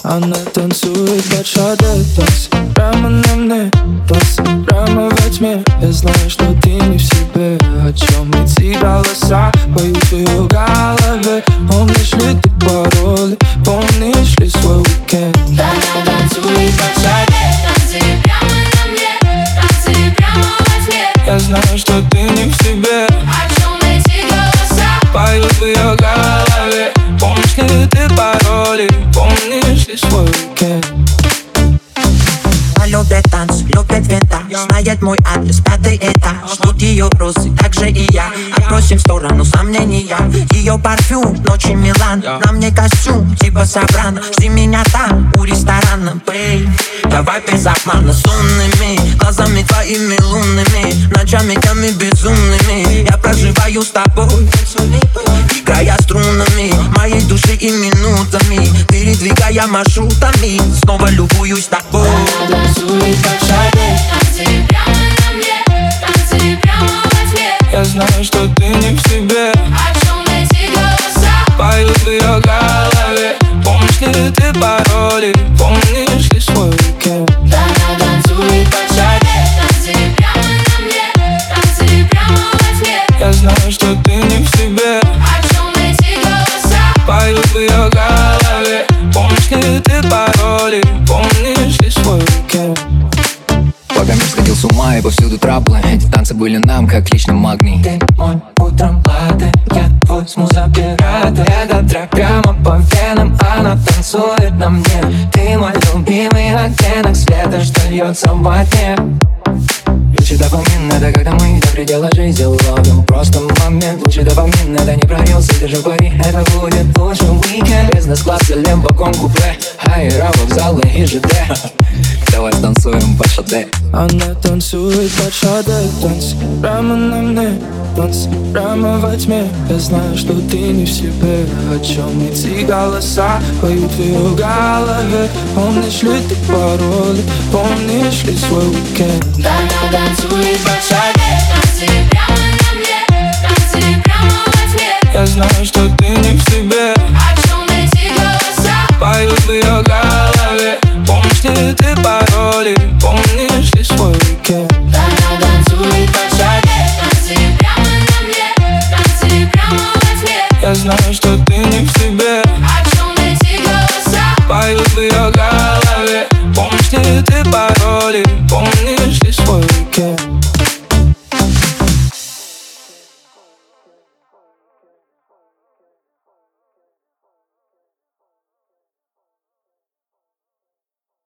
Она танцует под шаде, танцы прямо на мне, танцы прямо во тьме. Я знаю, что ты не в себе. О чем эти голоса поют в ее голове? Помнишь ли ты пароли, помнишь ли свой уикенд? Она танцует под шаде, танцы прямо на мне, танцы прямо во тьме. Я знаю, что ты не в себе. О чем эти голоса поют в ее голове? Помнишь ли ты пароли, помнишь ли свой уикенд? Она любит танцы, любит винтаж, знает мой адрес, 5-й этаж. Ждут ее розы, так же и я. Отбросим в сторону сомнения. Ее парфюм, ночи Милан. На мне костюм, типа Сопрано. Жди меня там, у ресторана, бэй. Давай без обмана, с умными глазами твоими лунными, ночами днями безумными. Я проживаю с тобой, играя струнами моей души и минутами, передвигая маршрутами. Снова любуюсь тобой. Она танцует под шаде, танцы прямо на мне, танцы прямо во тьме. Я знаю, что ты не в себе. О чем эти голоса поют в ее голове? Помнишь ли ты пароли, помнишь ли свой уикенд? Она танцует под шаде, танцы прямо на мне, танцы прямо во тьме. Я знаю, что ты не в себе. О чем эти голоса поют в ее голове? Помнишь ли ты пароли, помнишь ли свой уикенд? Пока мир сходил с ума и повсюду траблы, эти танцы были нам как личный магний. Ты мой утром латте, я твой смуз-оператор. Этот трек прямо по венам, она танцует на мне. Ты мой любимый оттенок света, что льется во тьме. Лучший дофамин — это когда мы до предела жизни ловим просто момент. Лучший дофамин — это не проелся, держи пари. Это будет лучший уикенд. Бизнес-класс или вагон купе, аэро, вокзалы и ЖД. Давай станцуем под шаде. Она танцует под шаде, танцы прямо на мне, танцы прямо во тьме. Я знаю, что ты не в себе. О чем эти голоса поют в ее голове? Помнишь ли ты пароли, помнишь ли свой уикенд? Она танцует под шаде, танцы прямо на мне, танцы прямо во тьме. Я знаю, что ты не в себе. О чем эти голоса поют в ее голове? Помнишь ли ты пароли, помнишь ли свой уикенд? Она танцует под шаде, танцы прямо на мне, танцы прямо во тьме. Я знаю, что ты не в себе. О чем эти голоса поют в ее голове? Помнишь ли ты пароли?